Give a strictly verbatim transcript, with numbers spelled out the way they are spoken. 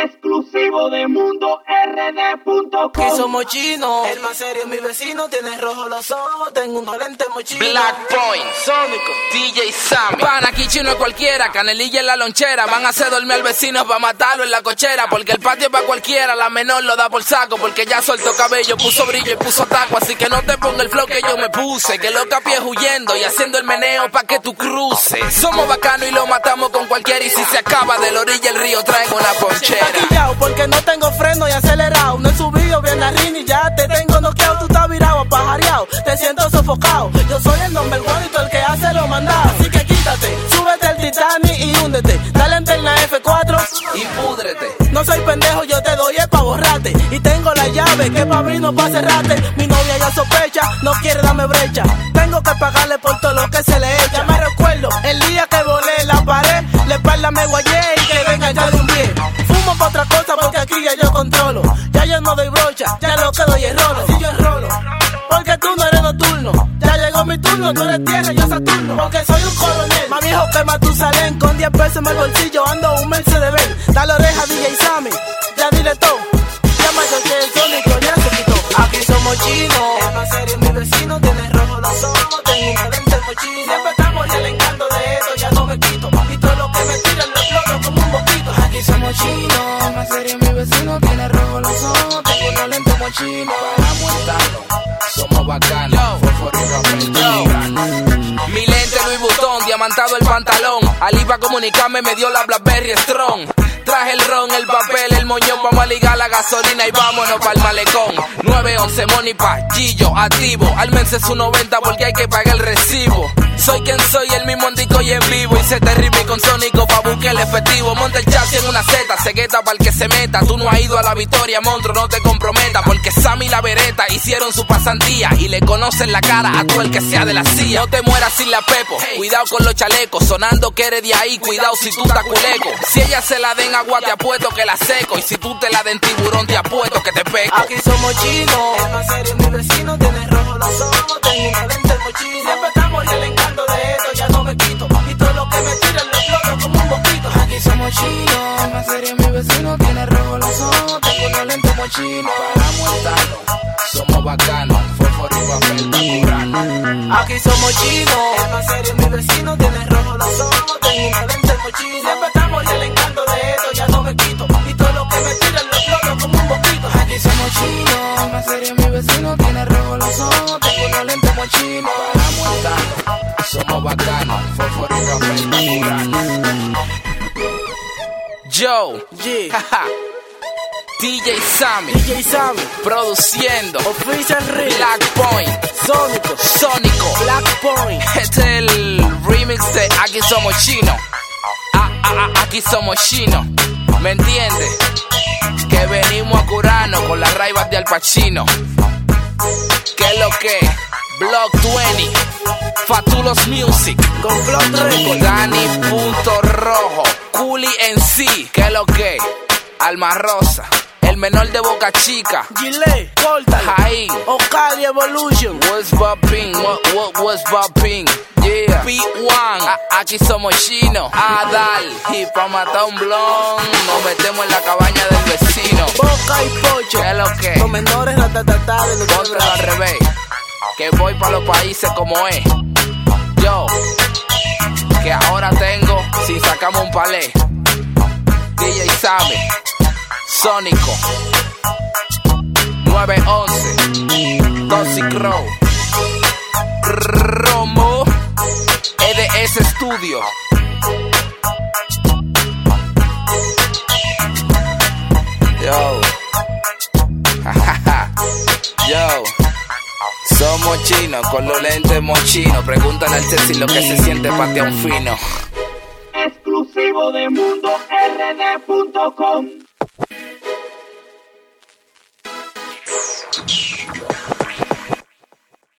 Exclusivo de mundo R D punto com. Que somos chinos, el más serio es mi vecino. Tiene rojo los ojos, tengo unos lentes mochinos. Black Point, Sónico, D J Sammy. Pan, aquí chino es cualquiera, canelilla en la lonchera. Van a hacer dormir al vecino para matarlo en la cochera. Porque el patio es para cualquiera, la menor lo da por saco. Porque ya soltó cabello, puso brillo y puso taco. Así que no te ponga el flow que yo me puse. Que loca pies huyendo y haciendo el meneo pa' que tú cruces. Somos bacanos y lo matamos con cualquiera. Y si se acaba de la orilla el río, traigo una ponchera. Porque no tengo freno y acelerado. No he subido bien a rin y ya te tengo noqueado. Tú estás virado, apajareado, te siento sofocado. Yo soy el number one y tú el que hace lo mandado. Así que quítate, súbete el Titanic y húndete. Dale ante la F cuatro y púdrete. No soy pendejo, yo te doy es pa' borrarte. Y tengo la llave que pa' abrir no pa' cerrarte. Mi novia ya sospecha, no quiere darme brecha. Tengo que pagarle por todo lo que se le echa. Me recuerdo el día que volé la pared. La espalda me guayé y que venga ya de un pie. Fumo pa' otra cosa porque aquí ya yo controlo. Ya yo no doy brocha, ya lo que doy es rolo. Si yo enrolo, porque tú no eres nocturno. Ya llegó mi turno, tú eres tierra, yo Saturno. Porque soy un coronel, más viejo que Matusalén. Con diez pesos en el bolsillo ando un Mercedes-Benz. Dale oreja D J Sammy, ya dile todo. Llama yo que el Sónico ya se quitó. Aquí somos chinos, el más serio es mi vecino. Tiene rojo los ojos, tengo un lente mochino. Siempre estamos relengando de esto, ya no me quito. Y todo lo que me tiran lo exploto como un boquito. Aquí somos chinos, el más serio es mi vecino. Tiene rojo los ojos, tengo unos lentes mochinos. Para montarlo, somos bacanos. Mi lente Louis Vuitton, diamantado el pantalón. Ali pa' comunicarme me dio la Blackberry Strong. Traje el ron, el papel, el moñón. Vamos a ligar la gasolina y vámonos pa'l malecón. nueve once Money Pa, Gillo, activo. Álmense su noventa porque hay que pagar el recibo. Soy quien soy, el mismo andico y en vivo. Y se te rime con Sónico pa' buscar el efectivo. Monta el chasis en una Z, cegueta pa'l que se meta. Tú no has ido a la victoria, monstruo, no te comprometa. Porque Sammy y la Beretta hicieron su pasantía y le conocen la cara a todo el que sea de la C I A. No te mueras sin la Pepo, cuidado con los chalecos. Sonando que eres de ahí, cuidado si tú estás culeco. Si ella se la den agua te apuesto que la seco. Y si tú te la den tiburón te apuesto que te peco. Aquí somos chinos, el más serio es mi vecino. Tiene rojo los ojos, tengo una lente mochino. Siempre estamos relengando de esto, ya no me quito. Y todo lo que me tiran lo exploto como un boquito. Aquí somos chinos, el más serio es mi vecino. Tiene rojo los ojos, tengo una lente mochino. Para montarlo, somos bacanos. Fósforo y papel pa' curarnos. Aquí somos chinos, el más serio es mi vecino. Tiene rojo los ojos, tengo una lente mochino. Siempre estamos relengando de esto, ya no me quito. Y todo lo que me tiran lo exploto como un boquito. Aquí somos chinos, el más serio es mi vecino. Tiene rojo los ojos, tengo una lente mochino. Para montarlo, somos bacanos. Fósforo y papel pa' curarnos. Joe, yeah. D J Sammy, D J Sammy, produciendo Official Remix, Black Point, Sónico, Sónico, Black Point. Este es el remix de Aquí Somos Chinos. Ah, ah, ah, aquí somos chinos, ¿me entiendes? Que venimos a curarnos con las raivas de Al Pacino. ¿Qué es lo que? Block veinte, Fatulos Music, con Block Record, Dani Punto Rojo, Culi en sí. ¿Qué es lo que? Alma Rosa, el menor de Boca Chica, Gile, Portal, Jaín, Ocali Evolution. What's poppin'? What, what, what's poppin'? Yeah, P uno, a- aquí somos chinos. Adal, y pa' matar un blon, nos metemos en la cabaña del vecino. Boca y Pocho, ¿Qué es lo que? los menores ratatata de los Póntelo al revés, que voy pa' los países como es. Yo, que ahora tengo, si sacamos un palé. D J Sammy, Sónico, nueve once, Toxic Row, Romo, E D S Studio. Yo, yo, somos chinos con los lentes mochinos. Pregúntale al Ceci lo que se siente patear un fino. Exclusivo de mundo R D punto com.